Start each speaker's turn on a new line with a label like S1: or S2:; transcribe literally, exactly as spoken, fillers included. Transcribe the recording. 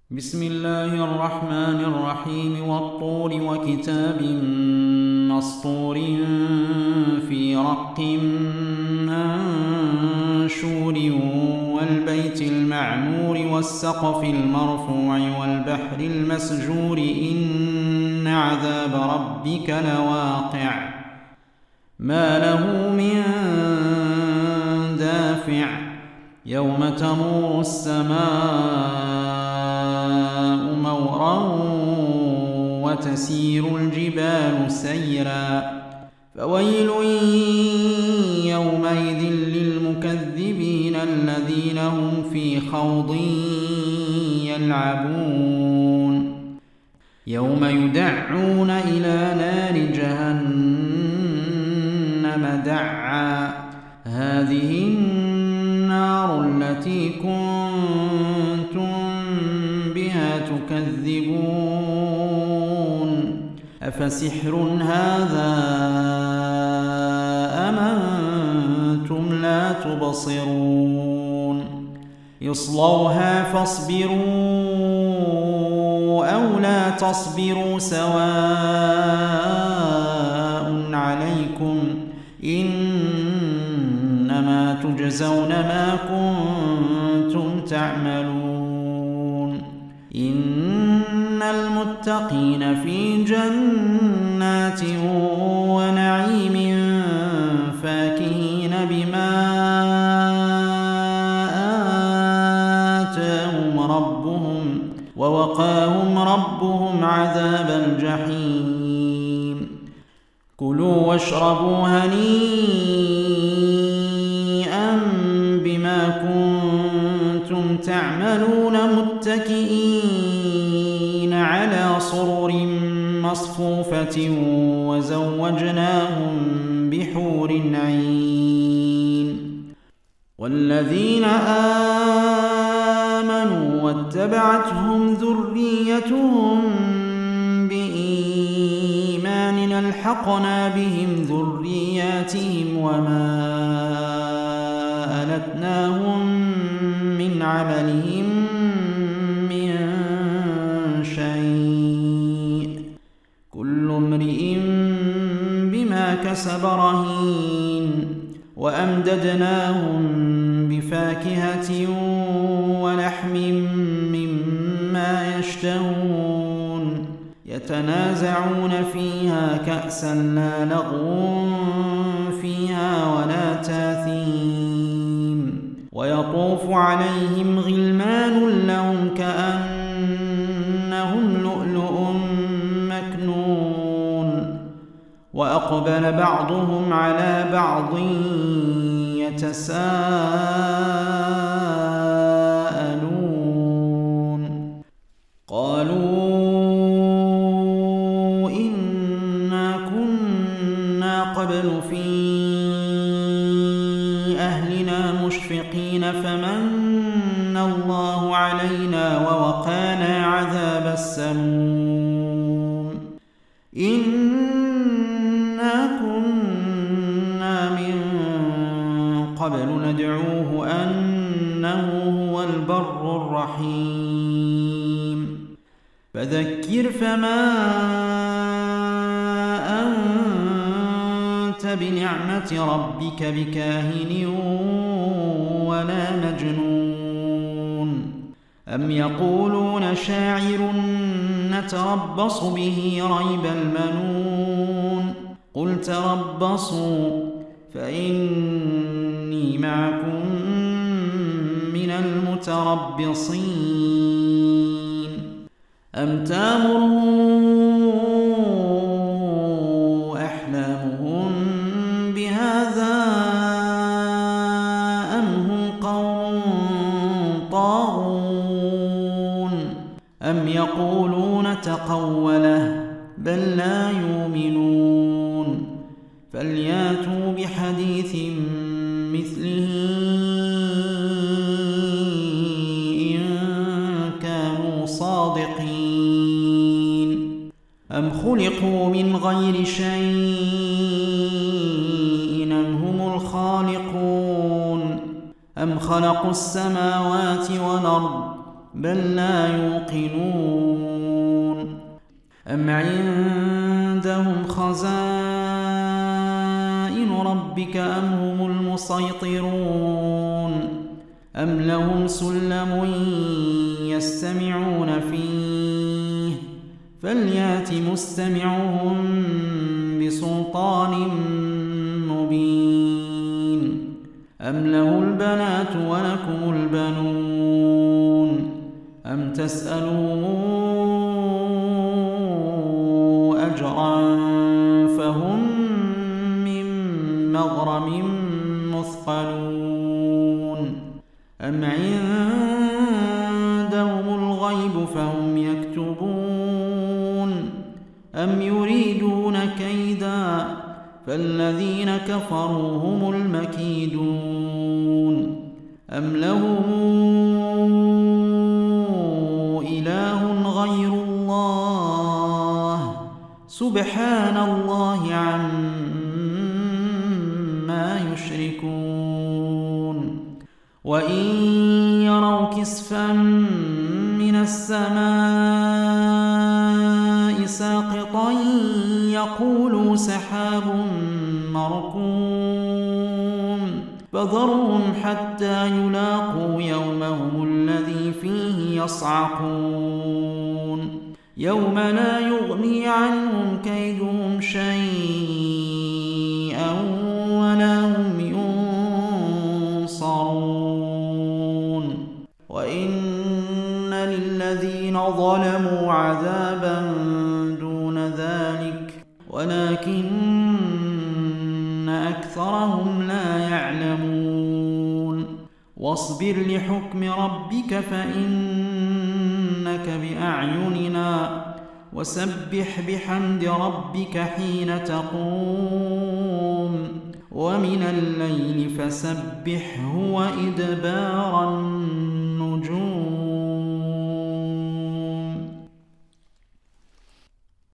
S1: بسم الله الرحمن الرحيم والطور وكتاب مسطور في رق منشور والبيت المعمور والسقف المرفوع والبحر المسجور إن عذاب ربك لواقع ما له من دافع يوم تمور السماء مورا وتسير الجبال سيرا فويل يومئذ للمكذبين الذين هم في خوض يلعبون يوم يدعون إلى نار جهنم دعا هذه النار التي كنتم بها تكذبون أفسحر هذا أم أنتم لا تبصرون يصلوها فاصبروا أو لا تصبروا سواء عليكم إنما تجزون ما كنتم تعملون إن المتقين في جنات ونعيم فاكهين بما آتاهم ربهم ووقاهم ربهم عذاب الجحيم كلوا واشربوا هنيئا بما كنتم تعملون متكئين على سرر مصفوفة وزوجناهم بحور عين والذين آمنوا واتبعتهم ذريتهم بإيمان ألحقنا بهم ذرياتهم وما ألتناهم من عملهم من شيء كل امرئ بما كسب رهين وأمددناهم بفاكهة ولحم مما يشتهون يتنازعون فيها كأسا لا لغو فيها ولا تاثيم ويطوف عليهم غلمان لهم كأنهم لؤلؤ مكنون وأقبل بعضهم على بعض يتساءلون قالوا قبل في أهلنا مشفقين فمن الله علينا ووقانا عذاب السموم إنا كنا من قبل ندعوه أنه هو البر الرحيم فذكر فما بنعمة ربك بكاهن ولا مجنون أم يقولون شاعر نتربص به ريب المنون قل تربصوا فإني معكم من المتربصين أم تامرهم أحلامهم بهذا أم هم قوم طاغون أم يقولون تقوله بل لا يؤمنون فلياتوا بحديث مثله إن كانوا صادقين أم خلقوا من غير شيء أم هم الخالقون أم خلقوا السماوات والأرض بل لا يوقنون أم عندهم خزائن ربك أم هم المسيطرون أم لهم سلم يستمعون فيه فليات مستمعهم بسلطان مبين أم له البنات ولكم البنون أم تسألون أجرا فهم من مغرم مثقلون أم عندهم الغيب فهم يكتبون أم يريدون كيدا فالذين كفروا هم المكيدون أم لهم إله غير الله سبحان الله عما يشركون وإن يروا كسفا من السماء ساقطا يقولوا سحاب مركوم فذرهم حتى يلاقوا يومهم الذي فيه يصعقون يوم لا يغني عنهم كيدهم شيئا ولا هم ينصرون وإن للذين ظلموا عذابا دون ذلك ولكن أكثرهم لا يعلمون واصبر لحكم ربك فإنك بأعيننا وسبح بحمد ربك حين تقوم ومن الليل فسبحه وإدبار النجوم